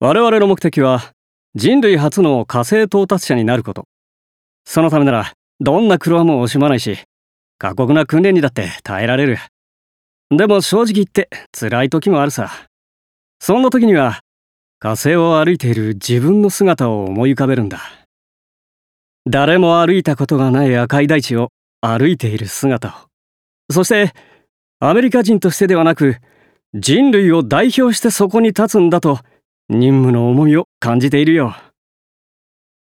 我々の目的は人類初の火星到達者になること。そのためならどんな苦労も惜しまないし、過酷な訓練にだって耐えられる。でも正直言って辛い時もあるさ。そんな時には火星を歩いている自分の姿を思い浮かべるんだ。誰も歩いたことがない赤い大地を歩いている姿を。そしてアメリカ人としてではなく、人類を代表してそこに立つんだと任務の重みを感じているよ。